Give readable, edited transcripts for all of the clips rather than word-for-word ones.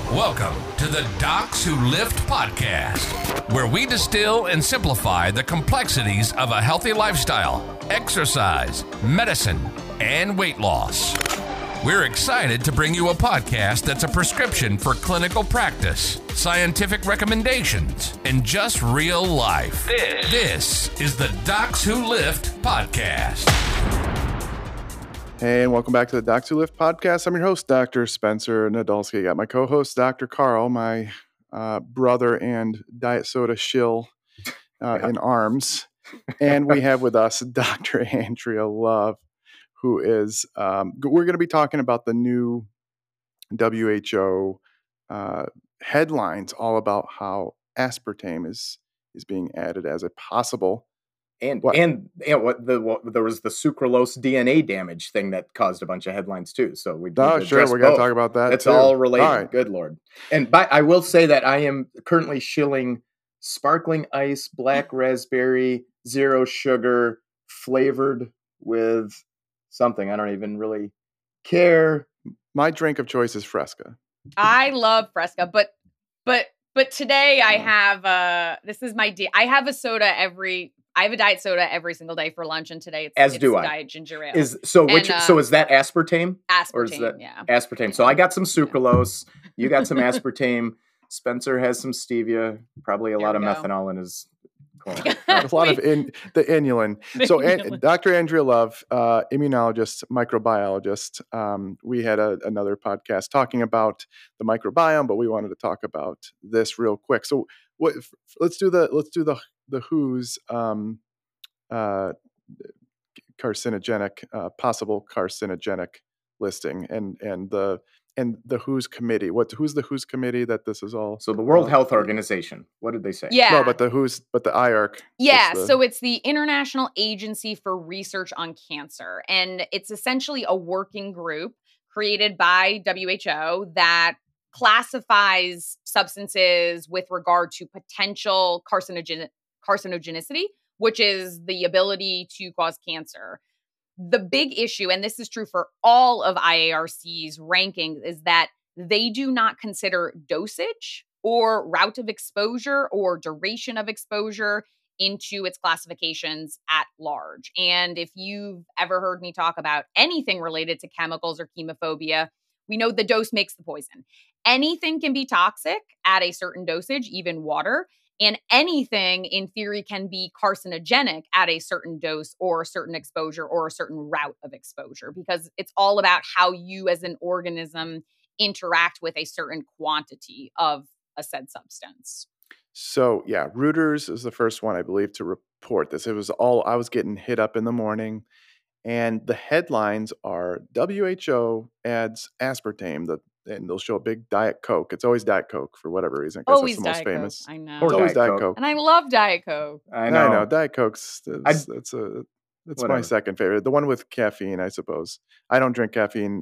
Welcome to the Docs Who Lift podcast, where we distill and simplify the complexities of a healthy lifestyle, exercise, medicine, and weight loss. We're excited to bring you a podcast that's a prescription for clinical practice, scientific recommendations, and just real life. This is the Docs Who Lift podcast. Hey, and welcome back to the Docs Who Lift podcast. I'm your host, Dr. Spencer Nadolski. I got my co-host, Dr. Carl, my brother and diet soda shill in arms. And we have with us Dr. Andrea Love, who is, we're going to be talking about the new WHO headlines all about how aspartame is being added as a possible. And there was the sucralose DNA damage thing that caused a bunch of headlines too. So we we're going to talk about that. It's too. all related. All right. Good Lord. And I will say that I am currently shilling sparkling ice, black raspberry, zero sugar, flavored with something. I don't even really care. My drink of choice is Fresca. I love Fresca, but today I have this is my I have a diet soda every single day for lunch, and today it's diet ginger ale. So is that aspartame? Aspartame, or is that yeah. Aspartame. So I got some sucralose. You got some aspartame. Spencer has some stevia. Probably a lot of methanol in his corn. A lot of the inulin. So Dr. Andrea Love, immunologist, microbiologist. We had another podcast talking about the microbiome, but we wanted to talk about this real quick. So let's do the WHO's carcinogenic, possible carcinogenic listing and the WHO's committee. Who's the WHO's committee that this is all? So the World Health Organization. What did they say? Yeah. No, but the IARC. Yeah. So it's the International Agency for Research on Cancer, and it's essentially a working group created by WHO that classifies substances with regard to potential carcinogenicity, which is the ability to cause cancer. The big issue, and this is true for all of IARC's rankings, is that they do not consider dosage or route of exposure or duration of exposure into its classifications at large. And if you've ever heard me talk about anything related to chemicals or chemophobia, we know the dose makes the poison. Anything can be toxic at a certain dosage, even water. And anything, in theory, can be carcinogenic at a certain dose or a certain exposure or a certain route of exposure, because it's all about how you as an organism interact with a certain quantity of a said substance. So, yeah, Reuters is the first one, I believe, to report this. It was I was getting hit up in the morning, and the headlines are WHO adds aspartame, and they'll show a big Diet Coke. It's always Diet Coke for whatever reason. Always that's the most Diet famous. Coke. I know. It's always Diet Coke. And I love Diet Coke. I know. Diet Coke's it's my second favorite. The one with caffeine, I suppose. I don't drink caffeine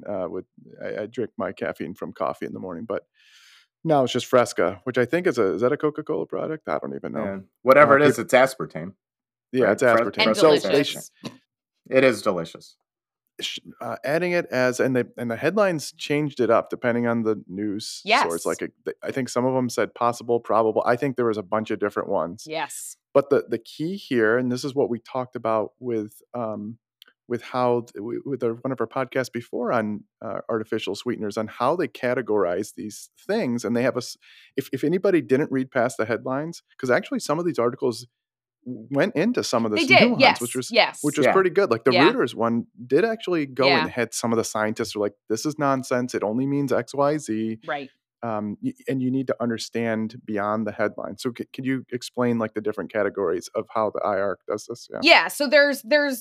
I drink my caffeine from coffee in the morning, but now it's just Fresca, which I think is that a Coca-Cola product? I don't even know. Yeah. Whatever it is, it's aspartame. Yeah, right? It's aspartame. And So delicious. It is delicious. Adding it as and the headlines changed it up depending on the news source. Like I think some of them said possible, probable. I think there was a bunch of different ones. Yes. But the key here, and this is what we talked about with one of our podcasts before on artificial sweeteners, on how they categorize these things, and they have if anybody didn't read past the headlines, because actually some of these articles went into some of this nuance, which was pretty good. Like the Reuters one did actually go and hit some of the scientists are like, this is nonsense. It only means XYZ. Right. And you need to understand beyond the headline. So can you explain like the different categories of how the IARC does this? Yeah. So there's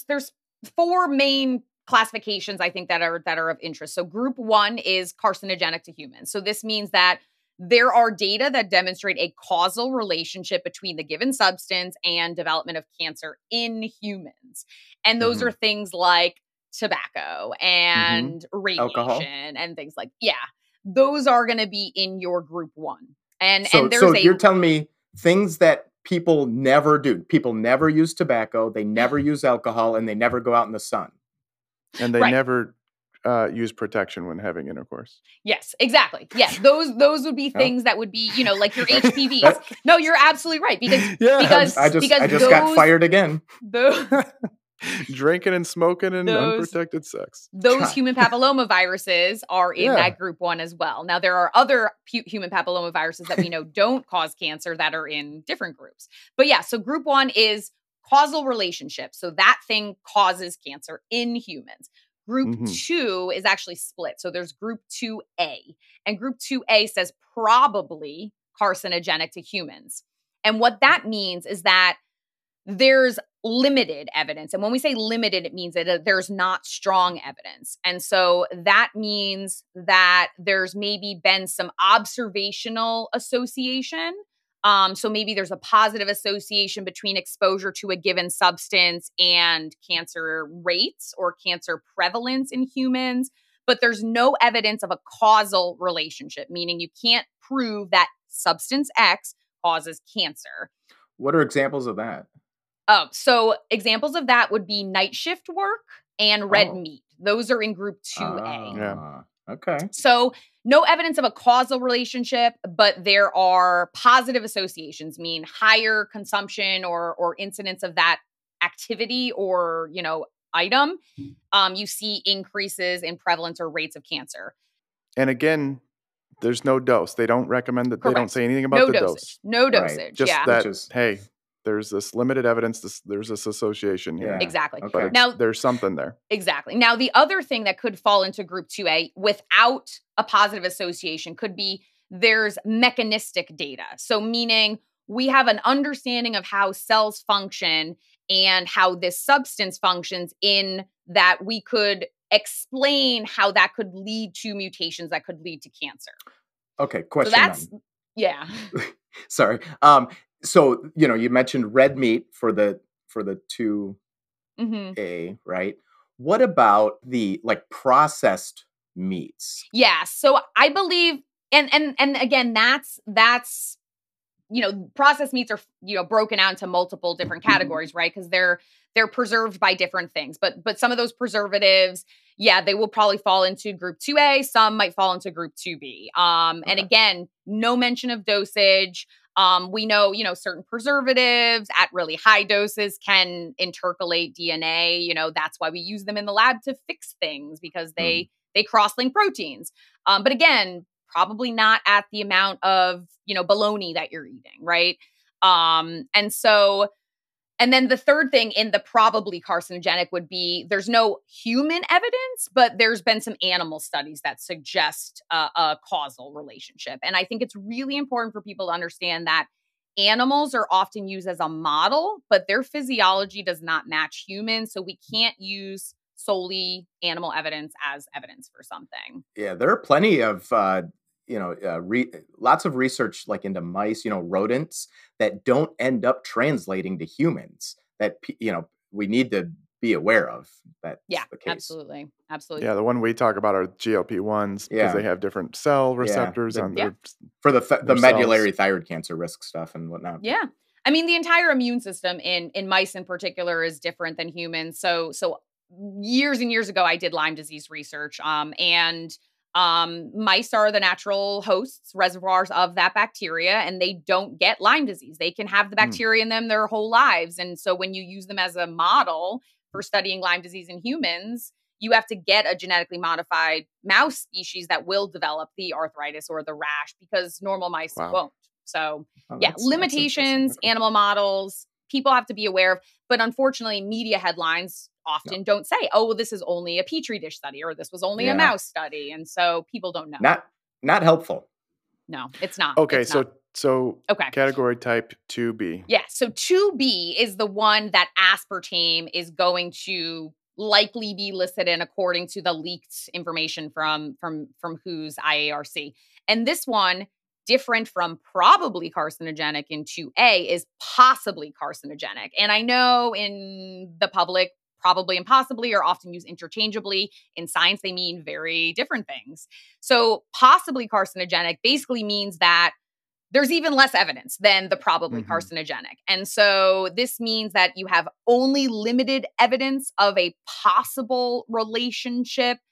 four main classifications, I think, that are of interest. So group one is carcinogenic to humans. So this means that there are data that demonstrate a causal relationship between the given substance and development of cancer in humans. And those are things like tobacco and radiation alcohol and things like, those are going to be in your group one. And you're telling me things that people never do. People never use tobacco, they never use alcohol, and they never go out in the sun. And they never use protection when having intercourse. Yes, exactly. Yes, those would be things that would be, like your HPVs. No, you're absolutely right because I just got fired again. Those, Drinking and smoking and unprotected sex. Those human papillomaviruses are in that group 1 as well. Now, there are other human papillomaviruses that we know don't cause cancer that are in different groups. But yeah, so group 1 is causal relationship. So that thing causes cancer in humans. Group 2 is actually split. So there's group 2A. And group 2A says probably carcinogenic to humans. And what that means is that there's limited evidence. And when we say limited, it means that there's not strong evidence. And so that means that there's maybe been some observational association. So maybe there's a positive association between exposure to a given substance and cancer rates or cancer prevalence in humans, but there's no evidence of a causal relationship, meaning you can't prove that substance X causes cancer. What are examples of that? Oh, so examples of that would be night shift work and red meat. Those are in group 2A. Okay. So no evidence of a causal relationship, but there are positive associations, mean higher consumption or incidence of that activity or, item. You see increases in prevalence or rates of cancer. And again, there's no dose. They don't recommend that. Correct. They don't say anything about the dose. No dosage. Right. Just that, hey, there's this limited evidence. There's this association here. Yeah. Exactly. Okay. But now there's something there. Exactly. Now, the other thing that could fall into group 2A without a positive association could be there's mechanistic data. So meaning we have an understanding of how cells function and how this substance functions in that we could explain how that could lead to mutations that could lead to cancer. Okay. Question. So that's, yeah. Sorry. So, you mentioned red meat for the 2A, right? What about the processed meats? Yeah. So I believe, and again, that's, processed meats are, broken out into multiple different categories, right? Because they're preserved by different things, but some of those preservatives, they will probably fall into group 2A. Some might fall into group 2B. And again, no mention of dosage. We know, certain preservatives at really high doses can intercalate DNA. That's why we use them in the lab to fix things because they cross-link proteins. But again, probably not at the amount of, bologna that you're eating, right? And then the third thing in the probably carcinogenic would be there's no human evidence, but there's been some animal studies that suggest a causal relationship. And I think it's really important for people to understand that animals are often used as a model, but their physiology does not match humans. So we can't use solely animal evidence as evidence for something. Yeah, there are plenty of lots of research into mice, rodents that don't end up translating to humans that, we need to be aware of. That's the case. Absolutely. Yeah, the one we talk about are GLP-1s because they have different cell receptors on their for the medullary thyroid cancer risk stuff and whatnot. Yeah. I mean, the entire immune system in mice in particular is different than humans. So years and years ago, I did Lyme disease research, and mice are the natural hosts, reservoirs of that bacteria, and they don't get Lyme disease. They can have the bacteria in them their whole lives. And so when you use them as a model for studying Lyme disease in humans, you have to get a genetically modified mouse species that will develop the arthritis or the rash because normal mice won't. So limitations, animal models, people have to be aware of. But unfortunately, media headlines often don't say, oh, well, this is only a Petri dish study or this was only a mouse study. And so people don't know. Not helpful. No, it's not. Okay. It's so category type 2B. Yeah. So 2B is the one that aspartame is going to likely be listed in according to the leaked information from WHO's IARC. And this one, different from probably carcinogenic in 2A, is possibly carcinogenic. And I know in the public, probably and possibly are often used interchangeably. In science, they mean very different things. So possibly carcinogenic basically means that there's even less evidence than the probably carcinogenic. And so this means that you have only limited evidence of a possible relationship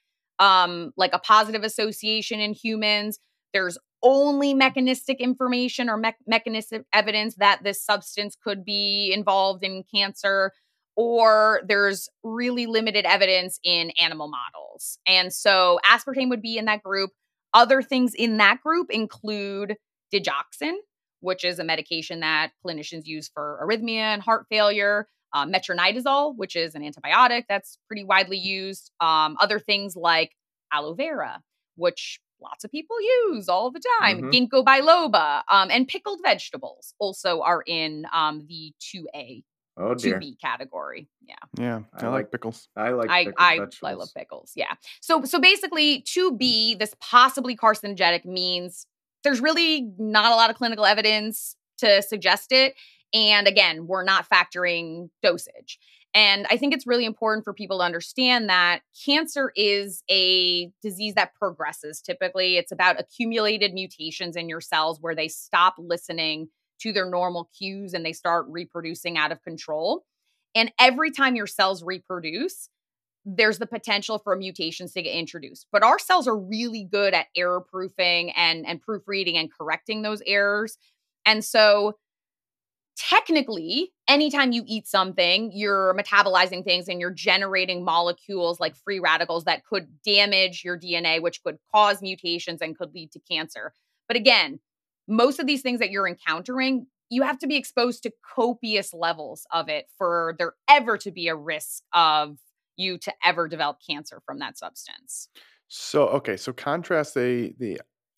like a positive association in humans. There's only mechanistic information or mechanistic evidence that this substance could be involved in cancer, or there's really limited evidence in animal models. And so aspartame would be in that group. Other things in that group include digoxin, which is a medication that clinicians use for arrhythmia and heart failure, metronidazole, which is an antibiotic that's pretty widely used, other things like aloe vera, which lots of people use all the time, ginkgo biloba, and pickled vegetables also are in the 2A, 2B category. Yeah, I like pickles. I like pickled vegetables. I love pickles. Yeah. So basically 2B, this possibly carcinogenic, means there's really not a lot of clinical evidence to suggest it. And again, we're not factoring dosage. And I think it's really important for people to understand that cancer is a disease that progresses. Typically, it's about accumulated mutations in your cells where they stop listening to their normal cues and they start reproducing out of control. And every time your cells reproduce, there's the potential for mutations to get introduced. But our cells are really good at error proofing and proofreading and correcting those errors. And so technically, anytime you eat something, you're metabolizing things and you're generating molecules like free radicals that could damage your DNA, which could cause mutations and could lead to cancer. But again, most of these things that you're encountering, you have to be exposed to copious levels of it for there ever to be a risk of you to ever develop cancer from that substance. So contrast the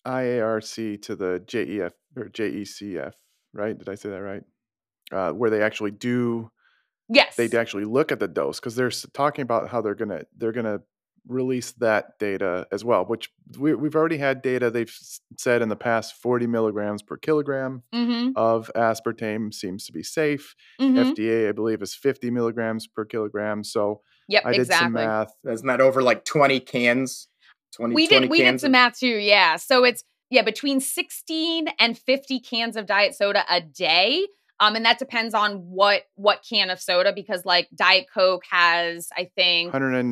IARC to the JEF or JECF, right? Did I say that right? Where they actually do, yes, they actually look at the dose, because they're talking about how they're gonna release that data as well. Which we've already had data. They've said in the past 40 milligrams per kilogram of aspartame seems to be safe. FDA, I believe, is 50 milligrams per kilogram. So I did some math. Isn't that over like 20 cans? We did some math too. Yeah. So it's between 16 and 50 cans of diet soda a day. And that depends on what can of soda, because like Diet Coke has, I think,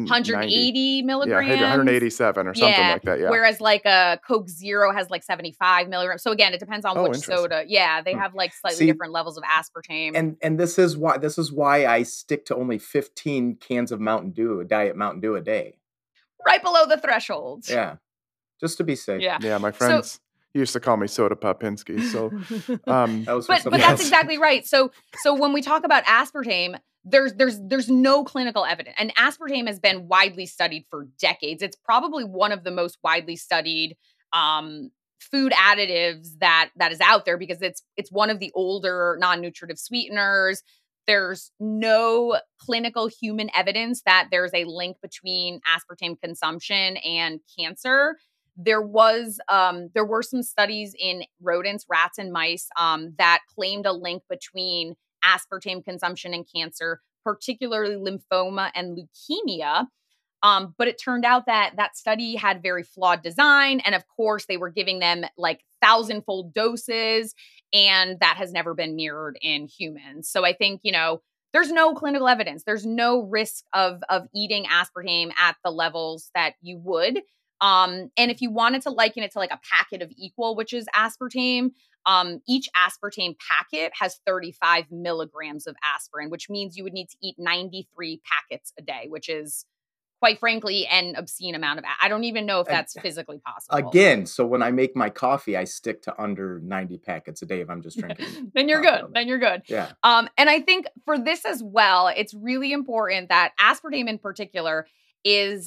180 milligrams. Yeah, 187 or something like that. Yeah. Whereas like a Coke Zero has like 75 milligrams. So again, it depends on which soda. Yeah, they have like slightly different levels of aspartame. And this is why I stick to only 15 cans of Diet Mountain Dew a day. Right below the threshold. Yeah. Just to be safe. Yeah, my friends used to call me Soda Popinski. So, but that's exactly right. So when we talk about aspartame, there's no clinical evidence, and aspartame has been widely studied for decades. It's probably one of the most widely studied food additives that is out there, because it's one of the older non-nutritive sweeteners. There's no clinical human evidence that there's a link between aspartame consumption and cancer. There were some studies in rodents, rats and mice, that claimed a link between aspartame consumption and cancer, particularly lymphoma and leukemia. But it turned out that study had very flawed design. And of course, they were giving them like 1,000-fold doses, and that has never been mirrored in humans. So I think, there's no clinical evidence. There's no risk of eating aspartame at the levels that you would. And if you wanted to liken it to like a packet of Equal, which is aspartame, each aspartame packet has 35 milligrams of aspirin, which means you would need to eat 93 packets a day, which is, quite frankly, an obscene amount of. I don't even know if that's physically possible. Again, so when I make my coffee, I stick to under 90 packets a day if I'm just drinking. Then you're good. Yeah. And I think for this as well, it's really important that aspartame in particular is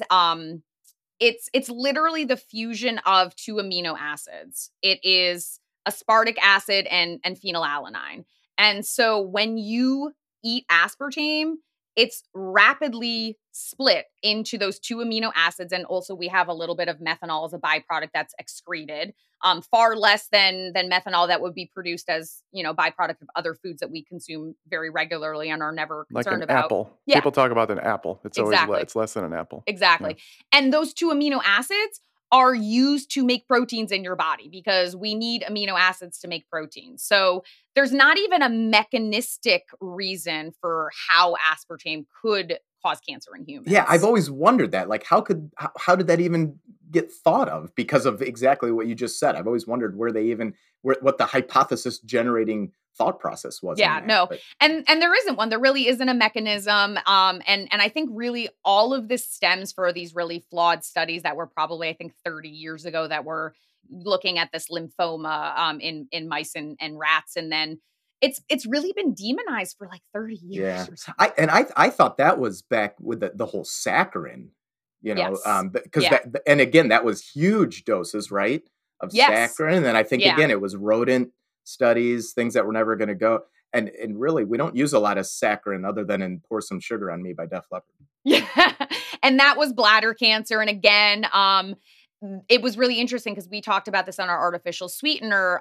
it's literally the fusion of two amino acids. It is aspartic acid and phenylalanine. And so when you eat aspartame, it's rapidly split into those two amino acids. And also we have a little bit of methanol as a byproduct that's excreted, far less than methanol that would be produced as, byproduct of other foods that we consume very regularly and are never concerned about. Like an apple. Yeah. People talk about an apple. It's always it's less than an apple. Exactly. Yeah. And those two amino acids are used to make proteins in your body, because we need amino acids to make proteins. So there's not even a mechanistic reason for how aspartame could cause cancer in humans. Yeah, I've always wondered that. Like, how did that even get thought of? Because of exactly what you just said. I've always wondered what the hypothesis generating thought process was. Yeah, no. But And there isn't one. There really isn't a mechanism. And I think really all of this stems for these really flawed studies that were probably, I think, 30 years ago that were looking at this lymphoma in mice and rats. And then it's really been demonized for like 30 years or something. I thought that was back with the whole saccharin, Yes. because and again, that was huge doses, right? Of saccharin. And then I think again, it was rodent studies, things that were never going to go. And really, we don't use a lot of saccharin other than in Pour Some Sugar on Me by Def Leppard. Yeah. And that was bladder cancer. And again, it was really interesting because we talked about this on our artificial sweetener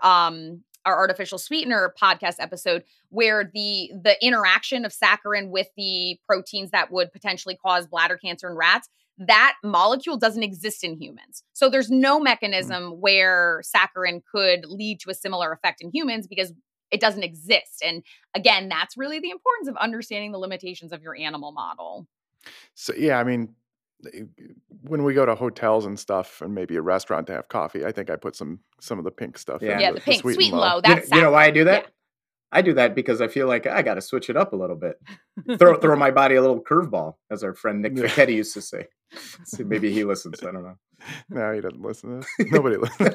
podcast episode, where the interaction of saccharin with the proteins that would potentially cause bladder cancer in rats, that molecule doesn't exist in humans. So there's no mechanism where saccharin could lead to a similar effect in humans because it doesn't exist. And again, that's really the importance of understanding the limitations of your animal model. So, yeah, I mean, when we go to hotels and stuff and maybe a restaurant to have coffee, I think I put some of the pink stuff in. Yeah, the pink, sweet and low. That's you know why I do that? Yeah. I do that because I feel like I got to switch it up a little bit. throw my body a little curveball, as our friend Nick Fichetti used to say. So maybe he listens. I don't know. No, he doesn't listen to this. Nobody listens.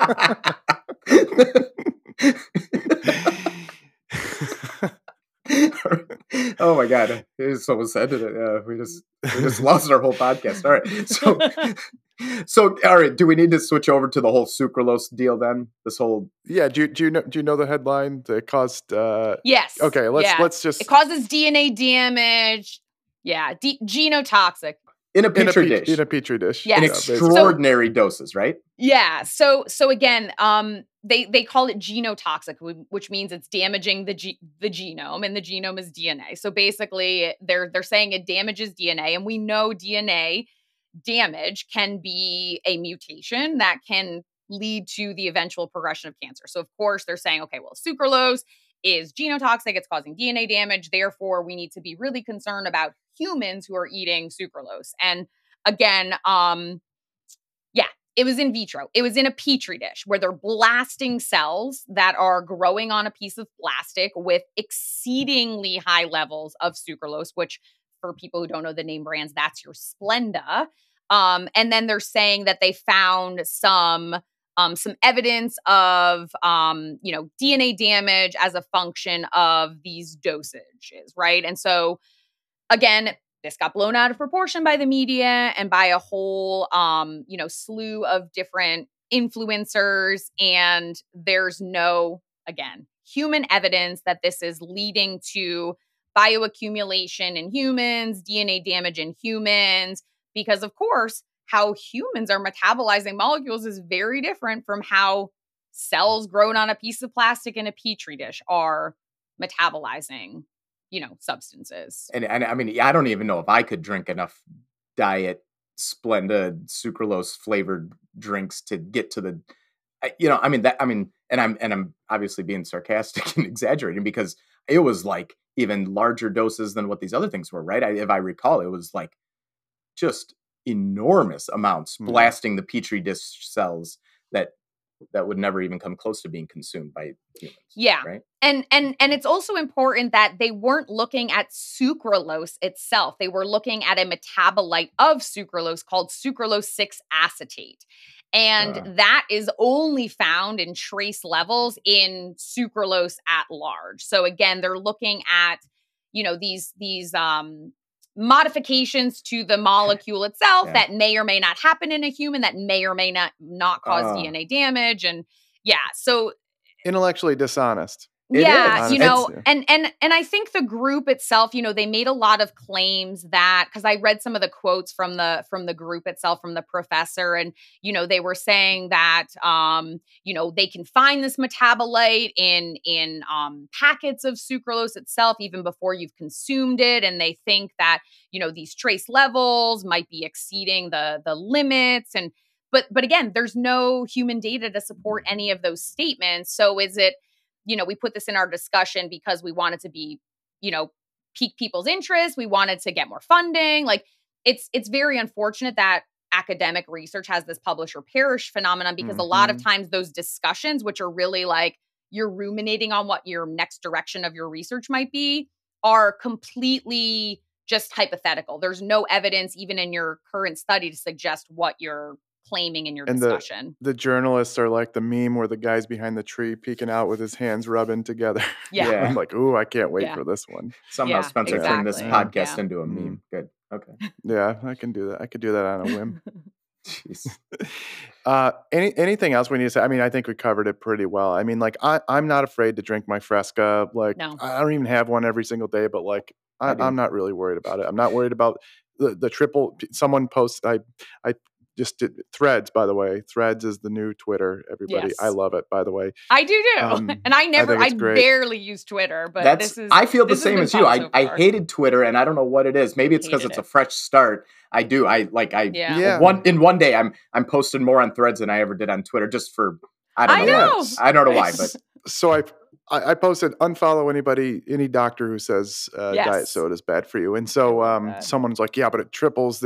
Oh my God. It's almost ended it. We just lost our whole podcast. All right. So all right. Do we need to switch over to the whole sucralose deal then? This whole do you know the headline that caused Yes. Okay, let's just it causes DNA damage. Yeah, genotoxic. In a petri dish. In a petri dish. Yes. In extraordinary doses, right? Yeah. So again, they call it genotoxic, which means it's damaging the genome, and the genome is DNA. So basically, they're saying it damages DNA, and we know DNA damage can be a mutation that can lead to the eventual progression of cancer. So of course, they're saying, okay, well, sucralose is genotoxic, it's causing DNA damage. Therefore, we need to be really concerned about humans who are eating sucralose. And again, it was in vitro. It was in a petri dish where they're blasting cells that are growing on a piece of plastic with exceedingly high levels of sucralose, which for people who don't know the name brands, that's your Splenda. And then they're saying that they found some evidence of, DNA damage as a function of these dosages, right? And so, again, this got blown out of proportion by the media and by a whole, slew of different influencers. And there's no, again, human evidence that this is leading to bioaccumulation in humans, DNA damage in humans, because of course, how humans are metabolizing molecules is very different from how cells grown on a piece of plastic in a petri dish are metabolizing, substances. And I mean, I don't even know if I could drink enough diet Splenda sucralose flavored drinks to get to the, and I'm obviously being sarcastic and exaggerating because it was like even larger doses than what these other things were, right? If I recall, it was like just enormous amounts blasting the petri dish cells that would never even come close to being consumed by humans. Yeah. Right. And it's also important that they weren't looking at sucralose itself. They were looking at a metabolite of sucralose called sucralose 6-acetate. And that is only found in trace levels in sucralose at large. So again, they're looking at, these modifications to the molecule itself that may or may not happen in a human, that may or may not cause DNA damage. And so intellectually dishonest. It is. And I think the group itself, they made a lot of claims that, because I read some of the quotes from the group itself, from the professor, and they were saying that they can find this metabolite in packets of sucralose itself even before you've consumed it, and they think that these trace levels might be exceeding the limits, and but again, there's no human data to support any of those statements. So is it? We put this in our discussion because we want it to be, pique people's interest. We wanted to get more funding. Like it's very unfortunate that academic research has this publish or perish phenomenon, because a lot of times those discussions, which are really like you're ruminating on what your next direction of your research might be, are completely just hypothetical. There's no evidence even in your current study to suggest what you're claiming in your discussion. The journalists are like the meme where the guy's behind the tree peeking out with his hands rubbing together. Yeah. I'm like, ooh, I can't wait for this one. Somehow Spencer turned this podcast into a meme. Good. Okay. Yeah, I can do that. I could do that on a whim. Jeez. Anything else we need to say? I mean, I think we covered it pretty well. I mean, like I'm not afraid to drink my Fresca. Like I don't even have one every single day, but like I'm not really worried about it. I'm not worried about the triple. Someone posted. I just did Threads, by the way. Threads is the new Twitter. Everybody, yes. I love it. By the way, I do too. And I barely use Twitter, but I feel the same as you. I hated Twitter, and I don't know what it is. Maybe it's because it's a fresh start. I do. One day I'm posting more on Threads than I ever did on Twitter, just for I don't know. I don't know why, but so I posted unfollow any doctor who says diet soda is bad for you. And so someone's like, yeah, but it triples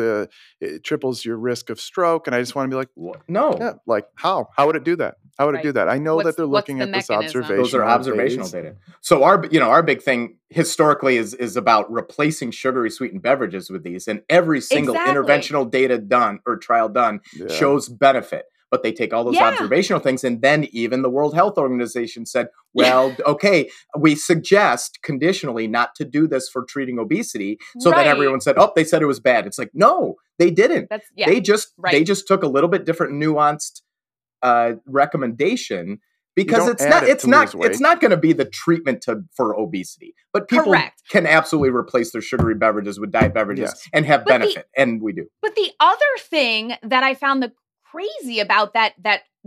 your risk of stroke. And I just want to be like, no, like how would it do that? How would it do that? I know that they're looking at this observation. Those are observational data. So our big thing historically is about replacing sugary sweetened beverages with these, and every single interventional data done or trial done shows benefit. But they take all those observational things. And then even the World Health Organization said, well, okay, we suggest conditionally not to do this for treating obesity. So then everyone said, they said it was bad. It's like, no, they didn't. They just took a little bit different nuanced recommendation, because it's not going to be the treatment for obesity. But people can absolutely replace their sugary beverages with diet beverages and have benefit. And we do. But the other thing that I found crazy about that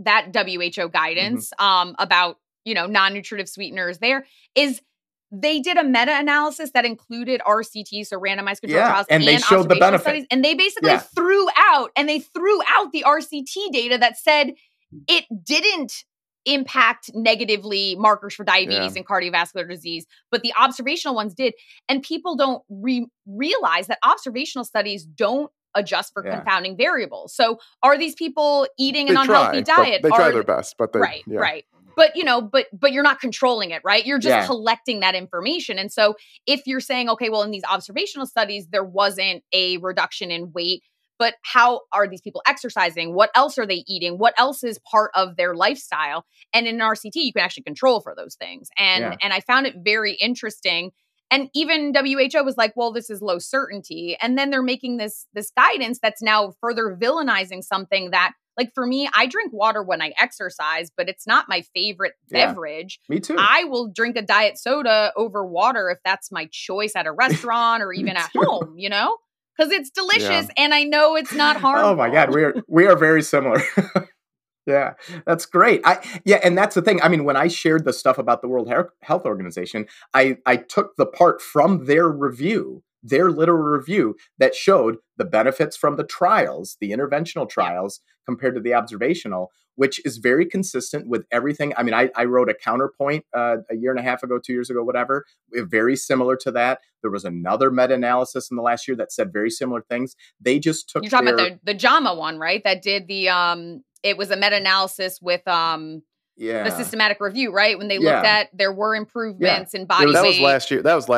WHO guidance about non-nutritive sweeteners there is they did a meta-analysis that included RCTs, so randomized controlled trials, and they showed the benefit studies, and they basically threw out the RCT data that said it didn't impact negatively markers for diabetes and cardiovascular disease, but the observational ones did. And people don't realize that observational studies don't adjust for confounding variables. So are these people eating an unhealthy diet? They try their best, but they right. But but you're not controlling it, right? You're just collecting that information. And so if you're saying, okay, well, in these observational studies, there wasn't a reduction in weight, but how are these people exercising? What else are they eating? What else is part of their lifestyle? And in an RCT, you can actually control for those things. And I found it very interesting. And even WHO was like, well, this is low certainty. And then they're making this guidance that's now further villainizing something that, like, for me, I drink water when I exercise, but it's not my favorite beverage. Me too. I will drink a diet soda over water if that's my choice at a restaurant or even at home, because it's delicious and I know it's not harmful. Oh my God, we are very similar. Yeah, that's great. And that's the thing. I mean, when I shared the stuff about the World Health Organization, I took the part from their review, their literal review, that showed the benefits from the trials, the interventional trials, compared to the observational, which is very consistent with everything. I mean, I wrote a counterpoint a year and a half ago, 2 years ago, whatever, very similar to that. There was another meta-analysis in the last year that said very similar things. They just took. You're talking about the JAMA one, right? That did the it was a meta-analysis with the systematic review, right? When they looked at, there were improvements in body weight. That was last year. That was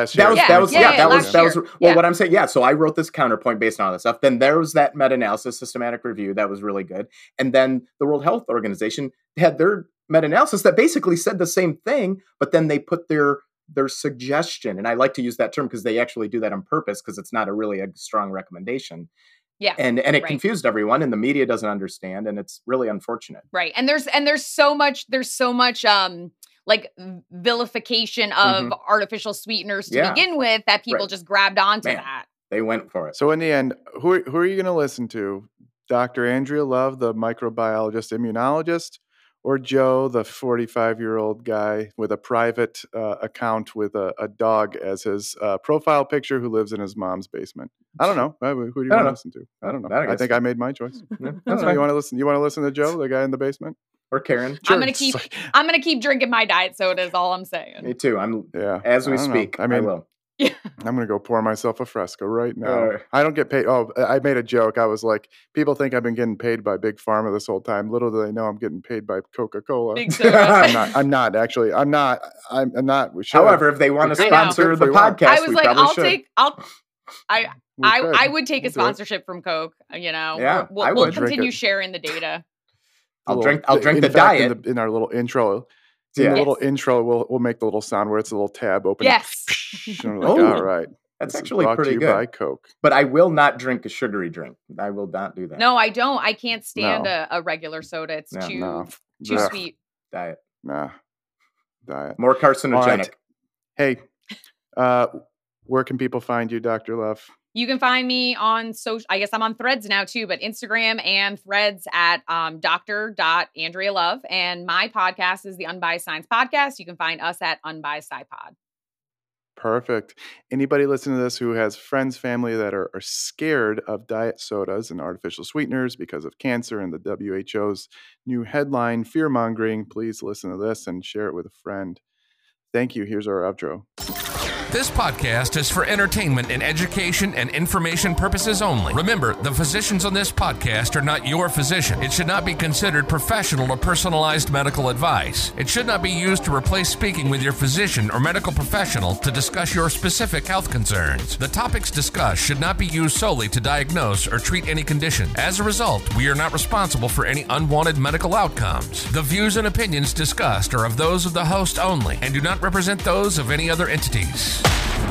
what I'm saying. So I wrote this counterpoint based on all this stuff. Then there was that meta-analysis, systematic review. That was really good. And then the World Health Organization had their meta-analysis that basically said the same thing, but then they put their suggestion. And I like to use that term because they actually do that on purpose, because it's not a strong recommendation. Yeah. And it confused everyone, and the media doesn't understand, and it's really unfortunate. Right. And there's so much like vilification of artificial sweeteners to begin with that people just grabbed onto that. They went for it. So in the end, who are you going to listen to? Dr. Andrea Love, the microbiologist immunologist, or Joe, the 45-year-old guy with a private account with a dog as his profile picture who lives in his mom's basement? I don't know. Who do you want to listen to? I don't know. I think I made my choice. You want to listen? You want to listen to Joe, the guy in the basement, or Karen? Sure. I'm gonna keep drinking my diet soda. Is all I'm saying. Me too. As we speak. I mean, I will. I'm going to go pour myself a Fresca right now. I don't get paid. Oh, I made a joke. I was like, people think I've been getting paid by Big Pharma this whole time. Little do they know I'm getting paid by Coca-Cola. Big soda. I'm not actually. I'm not. We should. However, if they want to sponsor the podcast, I was we like, probably I would take a sponsorship from Coke. You know, Yeah, we'll continue sharing the data. I'll drink the diet in our little intro. In the little intro, we'll make the little sound where it's a little tab open. Yes. And we're like, all right. That's This is actually brought to pretty you good. by Coke. But I will not drink a sugary drink. I will not do that. No, I don't. I can't stand No. a regular soda. It's too Ugh. sweet. Diet. Nah. Diet. More carcinogenic. Right. Hey, where can people find you, Dr. Love? You can find me on social. I guess I'm on Threads now too, but Instagram and Threads at Dr.Andrea Love. And my podcast is the Unbiased Science Podcast. You can find us at Unbiased SciPod. Perfect. Anybody listening to this who has friends, family that are scared of diet sodas and artificial sweeteners because of cancer and the WHO's new headline, fear-mongering, please listen to this and share it with a friend. Thank you. Here's our outro. This podcast is for entertainment and education and information purposes only. Remember, the physicians on this podcast are not your physician. It should not be considered professional or personalized medical advice. It should not be used to replace speaking with your physician or medical professional to discuss your specific health concerns. The topics discussed should not be used solely to diagnose or treat any condition. As a result, we are not responsible for any unwanted medical outcomes. The views and opinions discussed are of those of the host only and do not represent those of any other entities.